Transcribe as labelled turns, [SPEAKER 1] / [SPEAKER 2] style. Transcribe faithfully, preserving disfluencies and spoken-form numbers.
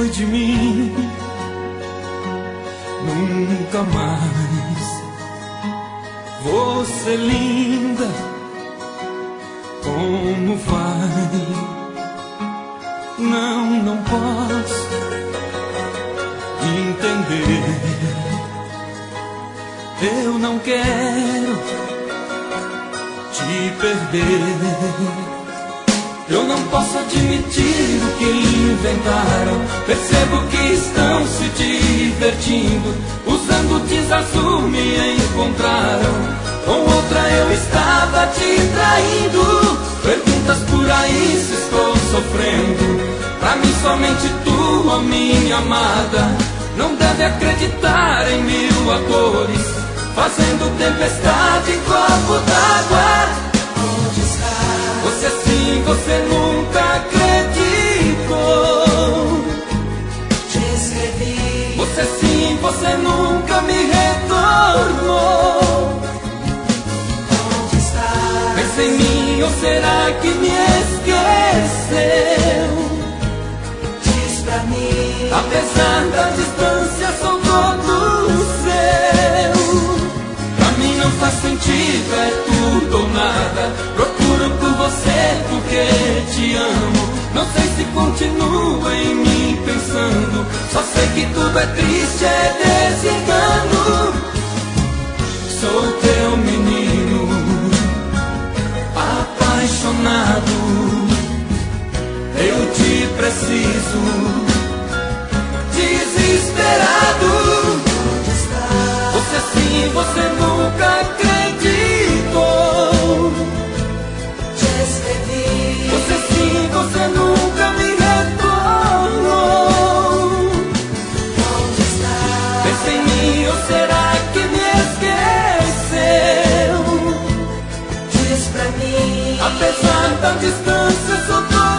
[SPEAKER 1] foi de mim. Nunca mais vou ser linda como vai. Não, não posso entender. Eu não quero te perder. Eu não posso admitir o que inventaram. Percebo que estão se divertindo. Usando tinta azul me encontraram. Com outra eu estava te traindo. Perguntas por aí se estou sofrendo. Pra mim somente tu, ó minha amada. Não deve acreditar em mil atores, fazendo tempestade em copo d'água.
[SPEAKER 2] Onde está?
[SPEAKER 1] Você sim, você nunca acreditou.
[SPEAKER 2] Te escrevi.
[SPEAKER 1] Você sim, você nunca me retornou.
[SPEAKER 2] Onde está?
[SPEAKER 1] Pensa em mim ou será que me esqueceu?
[SPEAKER 2] Diz pra mim.
[SPEAKER 1] Apesar da distância sou todo seu. Pra mim não faz sentido, é tudo ou nada. Procuro por você porque te amo. Não sei se continua em mim pensando. Só sei que tudo é triste, é desengano. Sou teu menino apaixonado. Eu te preciso, desesperado.
[SPEAKER 2] Onde está?
[SPEAKER 1] Você sim, você nunca acreditou.
[SPEAKER 2] Te escrevi.
[SPEAKER 1] Você sim, você nunca me retornou.
[SPEAKER 2] Onde está?
[SPEAKER 1] Pensa em mim ou será que me esqueceu?
[SPEAKER 2] Diz pra mim.
[SPEAKER 1] Apesar da distância sou todo